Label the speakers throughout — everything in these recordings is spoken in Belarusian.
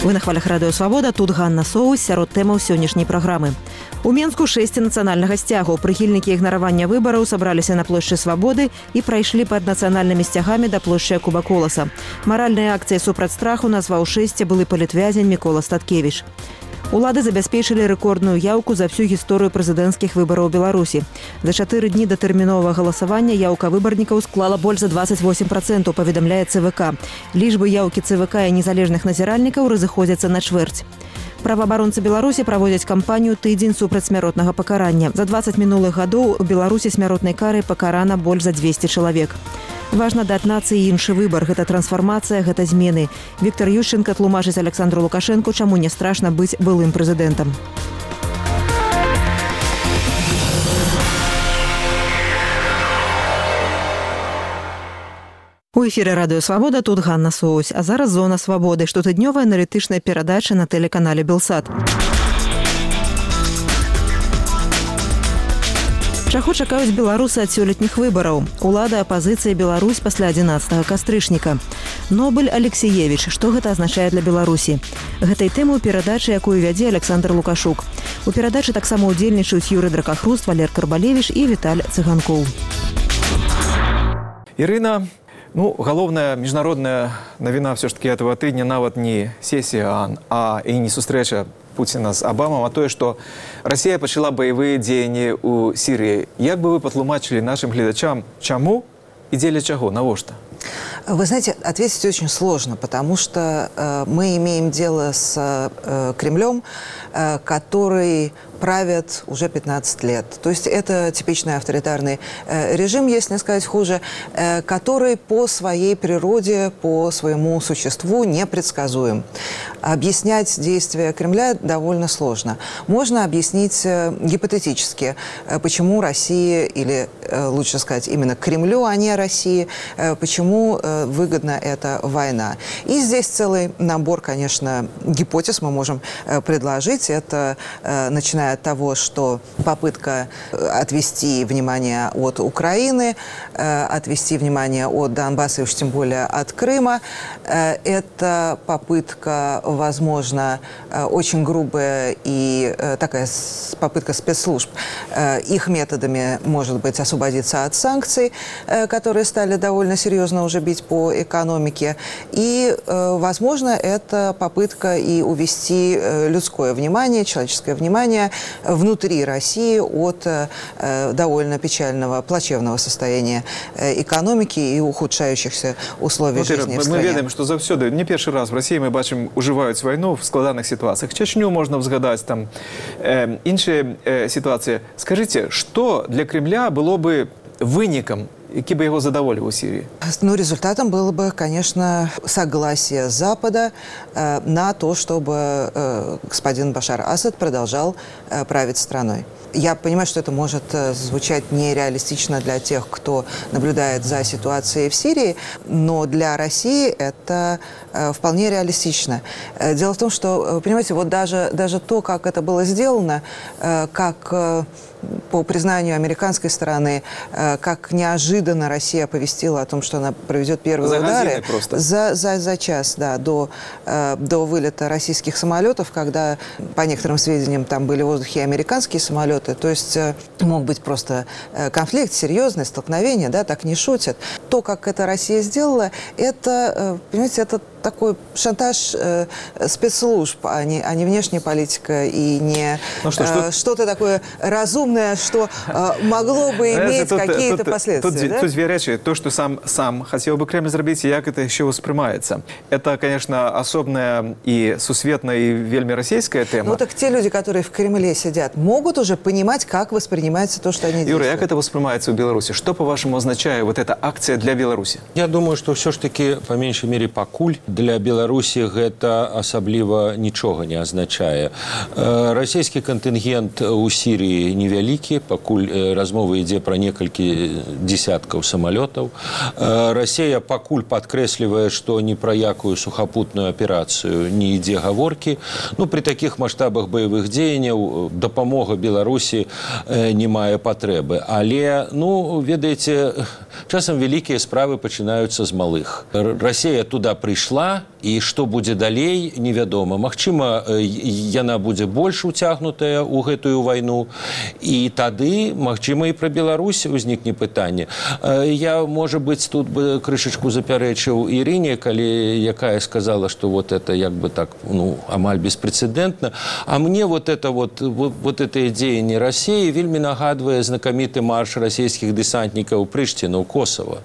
Speaker 1: Вы на хвалях радыё «Свабода», тут Ганна Соус, сярод тэмаў сённяшняй праграмы. У Менску 6 нацыянальнага сцягу. Прыхільнікі ігнаравання выбараў сабраліся на плошчы Свабоды і прайшлі пад нацыянальнымі сцягамі да плошчы Якуба Коласа. Маральнай акцыяй супраць страху назваў 6 былы палітвязень Мікола Статкевіч. Улады забяспечылі рэкордную яўку за всю гісторыю прэзідэнцкіх выбараў Беларусі. За 4 дні да тэрміновага галасавання яўка выбарнікаў склала больш за 28%, паведамляе ЦВК. Лічбы яўкі ЦВК і незалежных назіральнікаў разыходзяцца на чвэрць. Праваабаронцы Беларусі праводзяць кампанію «Тыдзень супраць смяротнага пакарання». За 20 мінулых гадоў у Беларусі смяротнай карай пакарана больш за 200 чалавек. Важна даць нацыі іншы выбар. Гэта трансфармацыя, гэта змены. Віктор Ющенко тлумачыць Александру Лукашенку, чаму не страшна быць былым прэзідэнтам. У эфіры радыё «Свабода», тут Ганна Соус. А зараз «Зона свабоды», штотыднёвая аналітычная перадача на тэлеканале «Белсат». Чаго чакаюць беларусы ад сёлетніх выбараў? Улада, апазіцыя, Беларусь пасля 11 кастрычніка. Нобель Алексеевич. Што гэта азначае для Беларусі? Гэтай тэмы ў перадачы, якую вядзе Александр Лукашук. У перадачы таксама ўдзельнічаюць Юрый Дракахруст, Валер Карбалевич і Віталь Цыганкоў.
Speaker 2: Ірына, галоўная міжнародная навіна все ж таки этого тыдня нават не сесія, а і не сустрэча Путина с Обамом, а то, что Россия пачала боевые дзеянні у Сирии. Як бы вы патлумачылі нашим гледачам, чаму и дзеля чаго, навошта?
Speaker 3: Вы знаете, ответить очень сложно, потому что мы имеем дело с Кремлем, который правит уже 15 лет. То есть это типичный авторитарный режим, если не сказать хуже, который по своей природе, по своему существу непредсказуем. Объяснять действия Кремля довольно сложно. Можно объяснить гипотетически, почему России, или лучше сказать именно Кремлю, а не России, почему выгодна эта война. И здесь целый набор, конечно, гипотез мы можем предложить. Это начиная от того, что попытка отвести внимание от Украины, отвести внимание от Донбасса, и уж тем более от Крыма. Это попытка, возможно, очень грубая и такая попытка спецслужб их методами, может быть, освободиться от санкций, которые стали довольно серьезно уже бить по экономике. И, возможно, это попытка и увести людское внимание, человеческое внимание внутри России от довольно печального, плачевного состояния экономики и ухудшающихся условий жизни в стране.
Speaker 2: Мы ведаем, что завсёды, не першы раз в России мы бачым, уживаюць войну в складаных ситуациях. Чечню можно взгадать, там, іншыя ситуации. Скажите, что для Кремля было бы выником, які бы его задоволил у Сирии?
Speaker 3: Результатом было бы, конечно, согласие Запада на то, чтобы господин Башар Асад продолжал править страной. Я понимаю, что это может звучать нереалистично для тех, кто наблюдает за ситуацией в Сирии, но для России это вполне реалистично. Дело в том, что, понимаете, вот даже то, как это было сделано, как по признанию американской стороны, как неожиданно Россия оповестила о том, что она проведет первые удары за час до вылета российских самолетов, когда, по некоторым сведениям, там были в воздухе американские самолеты. То есть мог быть просто конфликт, серьезное столкновение, да, так не шутят. То, как это Россия сделала, это, понимаете, это такой шантаж спецслужб, а не внешняя политика и не что-то такое разумное, что могло бы иметь какие-то последствия.
Speaker 2: Тут две речи. То, что сам хотел бы Кремль сделать, и как это еще воспринимается. Это, конечно, особная и сусветная, и вельми российская тема.
Speaker 3: Ну так те люди, которые в Кремле сидят, могут уже понимать, как воспринимается то, что они делают.
Speaker 2: Юра, как это воспринимается в Беларуси? Что, по-вашему, означает вот эта акция для Беларуси?
Speaker 4: Я думаю, что все-таки, по меньшей мере, пакуль для Беларусі гэта асабліва нічога не азначае. Расійскі кантынгент у Сірыі невялікі, пакуль размова ідзе пра некалькі десяткаў самалётаў. Расія пакуль падкрэслівае, што ні пра якую сухапутную аперацыю не ідзе гаворкі. Пры такіх маштабах баявых дзеянняў дапамога Беларусі не мае патрэбы. Але, ведаеце, часам вялікія справы пачынаюцца з малых. Расія туды прыйшла, і што будзе далей, невядома. Магчыма, яна будзе больш уцягнутая ў гэтую вайну, і тады, магчыма, і пра Беларусь узнікне пытанне. Я, можа быць, тут бы крышачку запярэчыў Ірыне, якая сказала, што вот это як бы так, амаль беспрэцэдэнтна. А мне вот это дзеянне России вельмі нагадвае знакаміты марш расійскіх дэсантнікаў Прыштіну, Косово.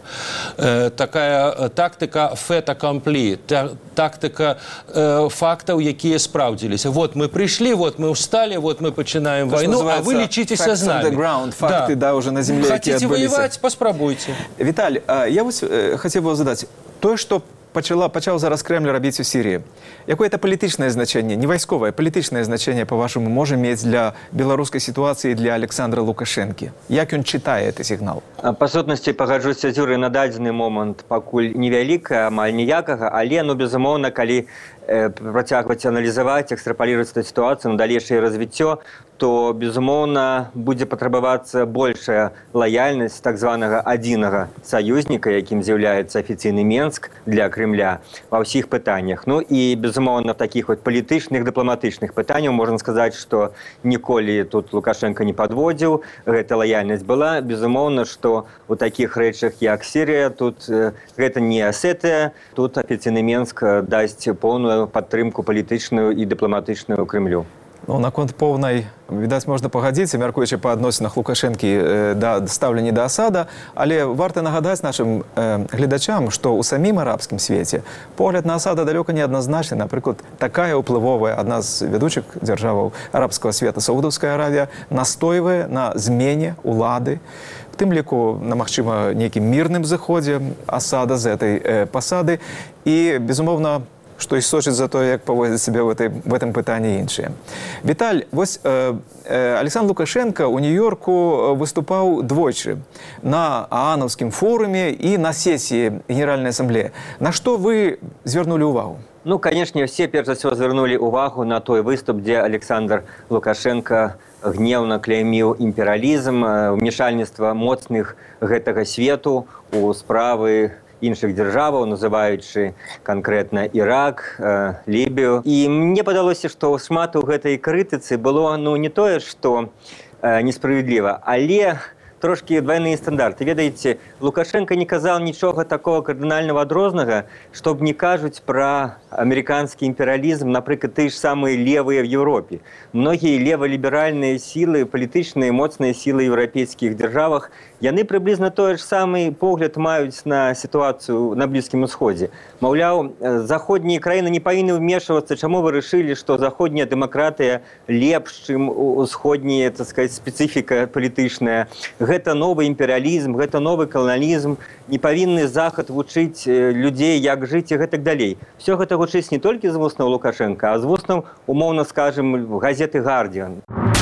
Speaker 4: Такая тактыка fait accompli, тактыка фактаў, якія спраўдзіліся. Вот мы пришли, вот мы устали, вот мы пачинаем войну, а вы лечитеся с нами.
Speaker 2: Факты, да, уже на земле,
Speaker 4: хотите воевать, паспрабуйте.
Speaker 2: Виталь, я вот хотел бы задать, то, что пачаў зараз Кремль рабіць у Сіріі. Якое это палітычнае значэнне, не вайсковае, палітычнае значэнне, па-вашаму, можа мець для беларускай сітуацыі, для Александра Лукашэнкі? Як ён чытае гэты сігнал?
Speaker 5: Па сутнасці, пагаджуся з Юрай, на дадзены момант пакуль невялікая, амаль ніякага, але, безумоўна, калі працягваць аналізаваць, экстрапаліраваць эту сітуацыю на далейшае развіццё, то, безумоўна, будзе патрабавацца большая лаяльнасць так званага адзінага саюзніка, якім з'яўляецца афіцыйны Менск для Кремля ва ўсіх пытаннях. І, безумоўна, такіх палітычных, дыпламатычных пытанняў можна сказаць, што ніколі тут Лукашенко не падводзіў, гэта лаяльнасць была. Безумоўна, што у такіх рэчах, як Сірія, тут гэта не Асетыя, тут афіцыйны Менск дасць поўную падтрымку палітычную і дыпламатычную Кремлю.
Speaker 2: Наконт поўнай, відаць, можна пагадзіцца, мяркуючы па адносінах Лукашэнкі да стаўлення да Асада, але варта нагадаць нашым гледачам, што ў самім арабскім свеце погляд на Асада далёка не адназначны. Напрыклад, такая ўплывовая, адна з вядучых дзяржаваў арабскага света, Саудаўская Аравія, настойвае на змене улады, в тым ліку на, магчыма, нейкім мірным зыходзе Асада з этой пасады. І, безумоўна, што і сочыць за тое, як паводзіць сябе в этом пытанні іншыя. Віталь, вось Александр Лукашенко ў Нью-Йорку выступаў двойчы на ААНаўскім форуме і на сесіі Генеральнай Асамблеі. На што вы звярнулі ўвагу?
Speaker 5: Канешне, все, перш за ўсё, звярнулі ўвагу на той выступ, дзе Александр Лукашенко гневна кляйміў імперыялізм, ўмешальніцтва моцных гэтага свету у справы іншых дзяржаваў, называючы канкрэтна Ірак, Лібію. І мне падалося, што шмат у гэтай крытыцы было не тое, што несправядліва, але трошкі двайныя стандарты. Ведаеце, Лукашенко не казаў нічога такого кардынальнага адрознага, што б не кажуць пра амерыканскі імперыялізм, напрыклад, тыя ж самыя левыя в Еўропе. Многія леваліберальныя сілы, палітычныя моцныя сілы ў еўрапейскіх дзяржавах, яны прыблізна той ж самы погляд маюць на сітуацыю на Блізкім Усходзе. Маўляў, заходнія краіны не павінны ўмешвацца, чаму вы рашылі, што заходняя дэмакратыя лепш, чым усходняя, так сказаць, спецыфіка палітычная. Гэта новы імперыялізм, гэта новы каланалізм, не павінны захад вучыць людзей, як жыць і гэтак далей. Всё гэта гучыць не толькі з вуснаў Лукашенка, а з вуснаў, умоўна скажам, газеты «Гардіан».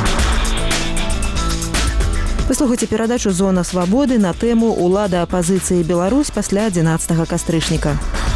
Speaker 1: Выслухайце перадачу «Зона свабоды» на тэму «Улада апазіцыі Беларусь пасля 11 кастрычніка».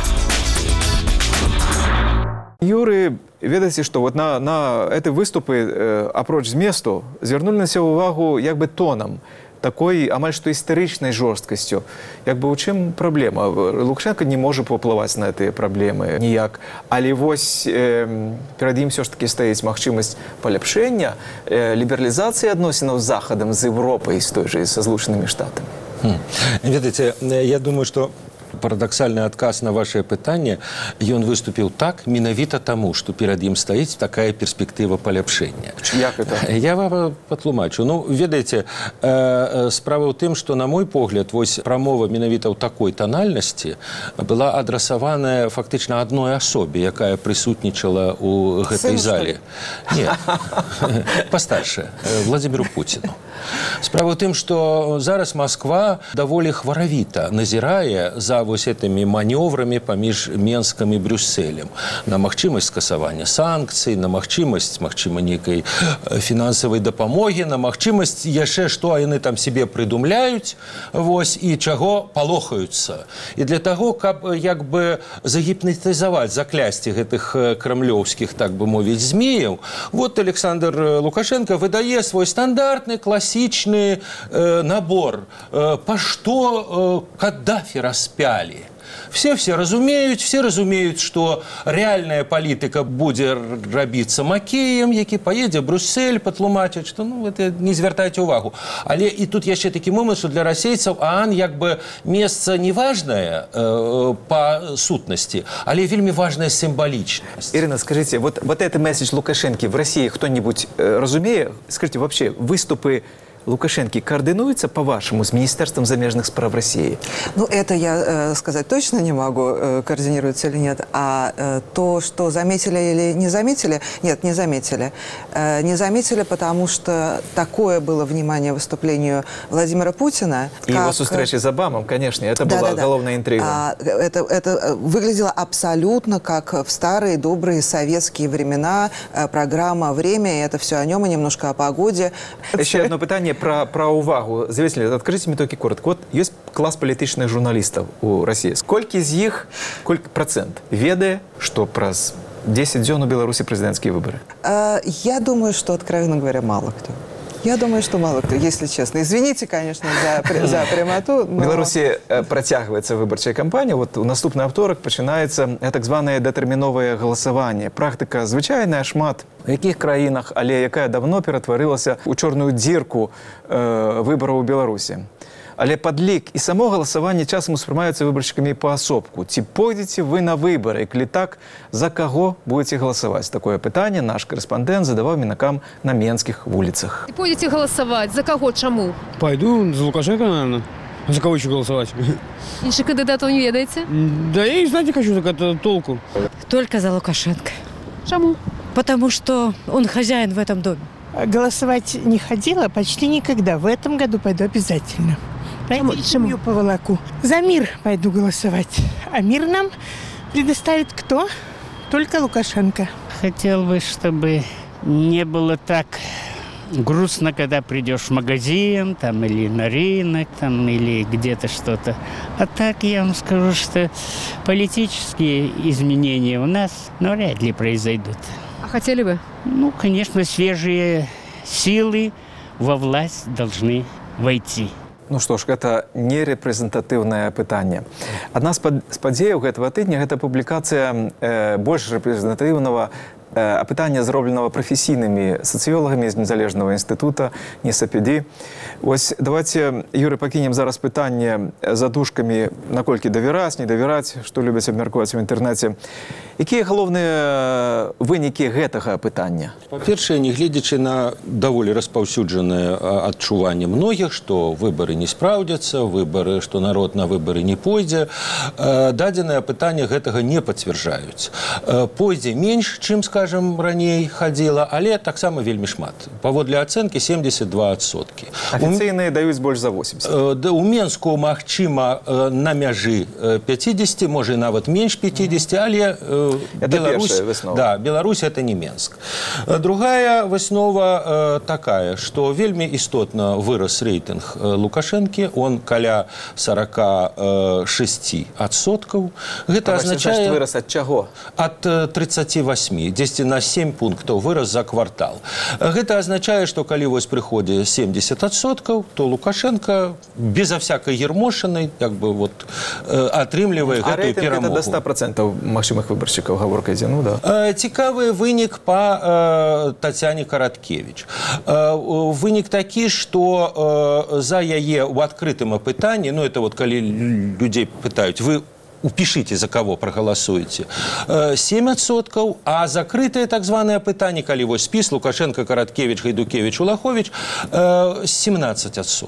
Speaker 2: Юры, ведаеце, што вот на эти выступы, апроч зместу, звярнулі на сябе ўвагу як бы тонам, такой амаль што істэрычнай жорсткасцю. Як бы ў чым праблема? Лукашенко не можа паўплываць на гэтыя праблемы ніяк. Але вось перад ім ўсё ж такі стаіць магчымасць паляпшэння, лібералізацыі адносінаў з Захадам, з Европай, з той жа, са Злучанымі Штатамі.
Speaker 4: Ведаеце, я думаю, што парадаксальны адказ на ваше пытанне, ён выступіў так менавіта таму, што перад ім стаіць такая перспектыва паляпшэння.
Speaker 2: Як это?
Speaker 4: Я вам патлумачу. Ведаеце, справа ў тым, што, на мой погляд, вось прамова менавіта ў такой танальнасці была адрасаваная фактычна адной асобе, якая прысутнічала ў гэтай зале. Не, пастаршая, Владимиру Путину. Справа ў тым, што зараз Москва даволі хваравіта назірае за вось этими маневрамі паміж Менскам і Брюсселем. На магчымасць скасавання санкцый, на магчымасць, магчыма, нейкай фінансавай дапамогі, на магчымасць яшчэ, што яны там себе прыдумляюць, вось, і чаго палохаюцца. І для таго, каб як бы загіпнатызаваць, заклясці гэтых крамлёўскіх, так бы мовіць, змеяў, вот Александр Лукашенко выдае свой стандартны, класічны набор. Па што Каддафі распялі? все разумеют, что реальная политика будет робиться Макеем, який поедет в Брюссель, патлумачить, что это не звертайте увагу. Але и тут еще такой момент, что для российцев ААН место не важное по сутности, але вельми важная символичность.
Speaker 2: Ирина, скажите, вот это месседж Лукашенко в России кто-нибудь разумеет? Скажите, вообще выступы Лукашенко координуется, по-вашему, с Министерством замежных справ России?
Speaker 3: Ну, это я сказать точно не могу, координируется или нет. А то, что заметили или не заметили, нет, не заметили. Не заметили, потому что такое было внимание выступлению Владимира Путина.
Speaker 2: И его встречи с Обамом, конечно, это была головная интрига.
Speaker 3: Это выглядело абсолютно как в старые добрые советские времена, программа «Время», и это все о нем, и немножко о погоде.
Speaker 2: Еще одно питание про увагу. Зрители, откажите мне только коротко. Вот есть класс политичных журналистов у России. Сколько из них, сколько процент ведает, что про 10 дней у Беларуси президентские выборы?
Speaker 3: Я думаю, что, откровенно говоря, мало кто. Я думаю, что мало кто, если честно. Извините, конечно, за прямоту.
Speaker 2: В Беларусі працягваецца выбарчая кампанія. Вот у наступны аўторак пачынаецца так званае датэрміновае галасаванне. Практыка звычайная, шмат у якіх краінах, але якая давно ператварылася ў чорную дзірку выбараў у Беларусі. Але падлік і само галасаванне часам успрымаюцца выбаршчыкамі паасобку. Ці пойдзеце вы на выбары? І калі так, за каго будете галасаваць? Такое пытанне наш корэспандэнт задаваў мінакам на менскіх вуліцах.
Speaker 6: Пойдете голосовать? За кого? Чему?
Speaker 7: Пойду за Лукашенко, наверное. За кого еще голосовать?
Speaker 6: Інших кандидатов не ведаете?
Speaker 7: Да я и знать не хочу, так это толку.
Speaker 8: Только за Лукашенко.
Speaker 6: Чему?
Speaker 8: Потому что он хозяин в этом доме.
Speaker 9: Голосовать не ходила почти никогда. В этом году пойду обязательно. Пойду семью поволоку. За мир пойду голосовать. А мир нам предоставит кто? Только Лукашенко.
Speaker 10: Хотел бы, чтобы не было так грустно, когда придешь в магазин, там, или на рынок, там, или где-то что-то. А так я вам скажу, что политические изменения у нас навряд ли произойдут.
Speaker 6: А хотели бы?
Speaker 10: Ну, конечно, свежие силы во власть должны войти.
Speaker 2: Ну што ж, гэта не рэпрэзентатыўнае пытанне. Адна з падзеяў гэтага тыдня – гэта публікацыя больш рэпрэзентатыўнага апытання, зробленага прафесійнымі сацыёлагамі з незалежнага інстытута НЕСАПД. Вось давайте, Юрый, пакінем зараз пытанне задушкамі, наколькі давяраць, не давяраць, што любяць абмяркоўваць у інтэрнэце. Якія галоўныя вынікі гэтага пытання?
Speaker 4: Па-першае, нягледзячы на даволі распаўсюджанае адчуванне многіх, што выбары не спраўдзяцца, выбары, што народ на выбары не пойдзе, дадзенае пытанне гэтага не пацвярджаюць. Пойдзе менш, чым, скажем, раней хадзіла, але таксама вельмі шмат. Паводле ацэнкі 72%.
Speaker 2: Афіцыйныя даюць больш за 80%.
Speaker 4: У Менску, магчыма, на мяжы 50, можа, і нават менш 50, але Беларусь, да, Беларусь это не Менск. Другая выснова такая, што вельмі істотна вырас рэйтынг Лукашэнкі, он каля 46%. Гэта означае...
Speaker 2: Вырас ад чаго?
Speaker 4: Ад 38, дзесьці на 7 пунктаў вырас за квартал. Гэта означае, што калі вось прыходзе 70%, то Лукашенко безо всякой ермошины как бы вот атрымлівае гэтую перамогу.
Speaker 2: А рэйтынг это до 100% магчымых выбаршчыкаў, гаворка ідзе, ну да.
Speaker 4: Цікавы вынік па Тацяне Караткевич. Вынік такі, што за яе ў адкрытым апытанні, ну это вот калі людзей пытаюць, вы упишите, за кого проголосуете, 7%, а закрытое так званое пытанне, калі вось спіс Лукашенко, Караткевич, Гайдукевич, Улахович, 17%.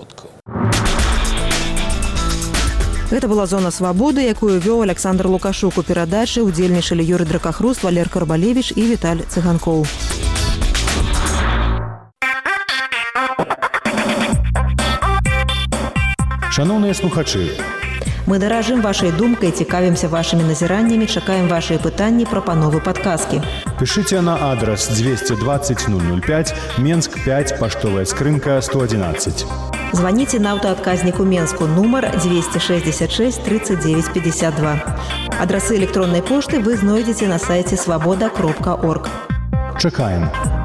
Speaker 1: Гэта была «Зона свабоды», якую вёў Александр Лукашук. У перадачы удзельнічалі Юрый Дракахруст, Валер Карбалевич і Віталь Цыганкоў.
Speaker 11: Шановныя слухачы,
Speaker 1: мы даражым вашай думкай, цікавімся вашымі назіраннямі, чакаем вашыя пытанні, прапановы, падказкі.
Speaker 11: пішыце на адрес 220 005, Менск 5, паштовая скрынка 111.
Speaker 1: Звоните на аўтаадказнік у Менску, нумар 266 39 52. Адрасы электроннай пошты вы знойдзеце на сайце свабода.орг.
Speaker 11: Чакаем.